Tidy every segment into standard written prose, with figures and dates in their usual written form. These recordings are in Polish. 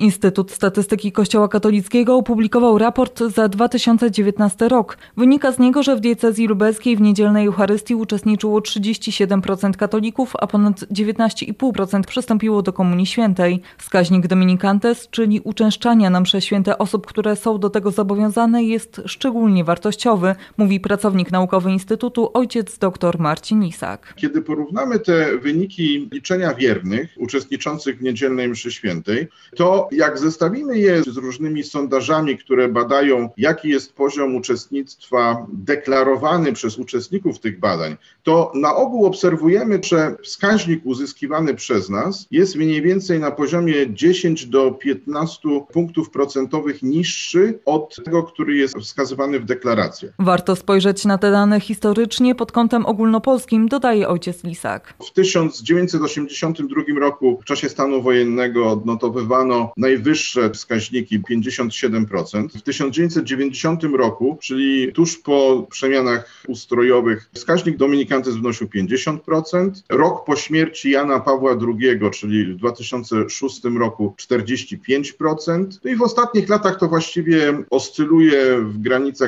Instytut Statystyki Kościoła Katolickiego opublikował raport za 2019 rok. Wynika z niego, że w diecezji lubelskiej w niedzielnej Eucharystii uczestniczyło 37% katolików, a ponad 19,5% przystąpiło do Komunii Świętej. Wskaźnik Dominicantes, czyli uczęszczania na msze święte osób, które są do tego zobowiązane, jest szczególnie wartościowy, mówi pracownik naukowy Instytutu ojciec dr Marcin Lisak. Kiedy porównamy te wyniki liczenia wiernych uczestniczących w niedzielnej mszy świętej, to jak zestawimy je z różnymi sondażami, które badają, jaki jest poziom uczestnictwa deklarowany przez uczestników tych badań, to na ogół obserwujemy, że wskaźnik uzyskiwany przez nas jest mniej więcej na poziomie 10 do 15 punktów procentowych niższy od tego, który jest wskazywany w deklaracjach. Warto spojrzeć na te dane historycznie pod kątem ogólnopolskim, dodaje ojciec Lisak. W 1982 roku w czasie stanu wojennego odnotowywano najwyższe wskaźniki 57%. W 1990 roku, czyli tuż po przemianach ustrojowych, wskaźnik Dominicantes wynosił 50%. Rok po śmierci Jana Pawła II, czyli w 2006 roku 45%. No i w ostatnich latach to właściwie oscyluje w granicach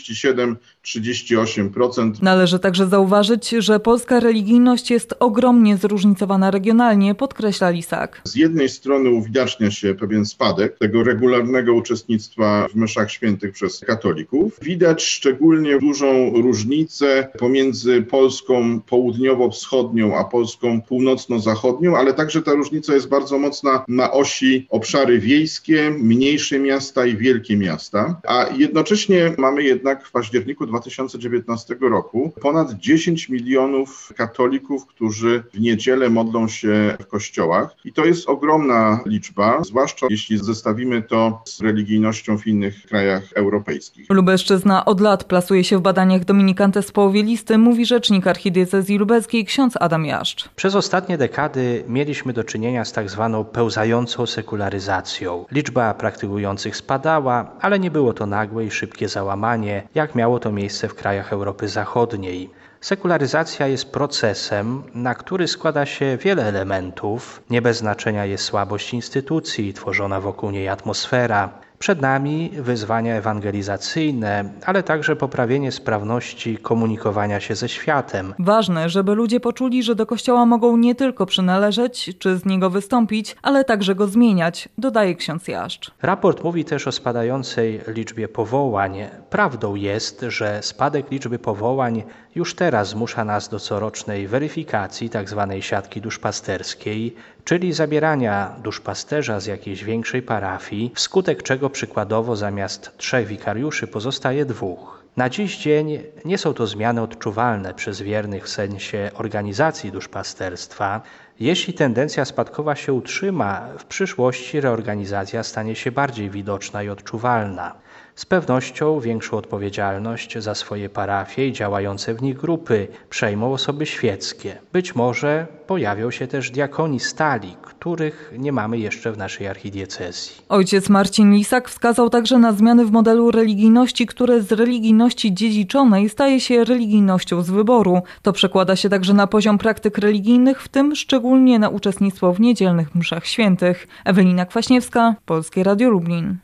37-38%. Należy także zauważyć, że polska religijność jest ogromnie zróżnicowana regionalnie, podkreśla Lisak. Z jednej strony uwidacznia się pewien spadek tego regularnego uczestnictwa w mszach świętych przez katolików. Widać szczególnie dużą różnicę pomiędzy Polską południowo-wschodnią a Polską północno-zachodnią, ale także ta różnica jest bardzo mocna na osi obszary wiejskie, mniejsze miasta i wielkie miasta. A jednocześnie mamy jednak w październiku 2019 roku ponad 10 milionów katolików, którzy w niedzielę modlą się w kościołach. I to jest ogromna liczba, zwłaszcza jeśli zestawimy to z religijnością w innych krajach europejskich. Lubelszczyzna od lat plasuje się w badaniach Dominicantes w połowie listy, mówi rzecznik archidiecezji lubelskiej ksiądz Adam Jaszcz. Przez ostatnie dekady mieliśmy do czynienia z tak zwaną pełzającą sekularyzacją. Liczba praktykujących spadała, ale nie było to nagłe i szybkie załamanie, jak miało to miejsce w krajach Europy Zachodniej. Sekularyzacja jest procesem, na który składa się wiele elementów. Nie bez znaczenia jest słabość instytucji, tworzona wokół niej atmosfera. Przed nami wyzwania ewangelizacyjne, ale także poprawienie sprawności komunikowania się ze światem. Ważne, żeby ludzie poczuli, że do Kościoła mogą nie tylko przynależeć czy z niego wystąpić, ale także go zmieniać, dodaje ksiądz Jaszcz. Raport mówi też o spadającej liczbie powołań. Prawdą jest, że spadek liczby powołań już teraz zmusza nas do corocznej weryfikacji tzw. siatki duszpasterskiej, czyli zabierania duszpasterza z jakiejś większej parafii, wskutek czego przykładowo zamiast 3 wikariuszy pozostaje 2. Na dziś dzień nie są to zmiany odczuwalne przez wiernych w sensie organizacji duszpasterstwa. Jeśli tendencja spadkowa się utrzyma, w przyszłości reorganizacja stanie się bardziej widoczna i odczuwalna. Z pewnością większą odpowiedzialność za swoje parafie i działające w nich grupy przejmą osoby świeckie. Być może pojawią się też diakoni stali, których nie mamy jeszcze w naszej archidiecezji. Ojciec Marcin Lisak wskazał także na zmiany w modelu religijności, które z religijności dziedziczonej staje się religijnością z wyboru. To przekłada się także na poziom praktyk religijnych, w tym szczególnie na uczestnictwo w niedzielnych mszach świętych. Ewelina Kwaśniewska, Polskie Radio Lublin.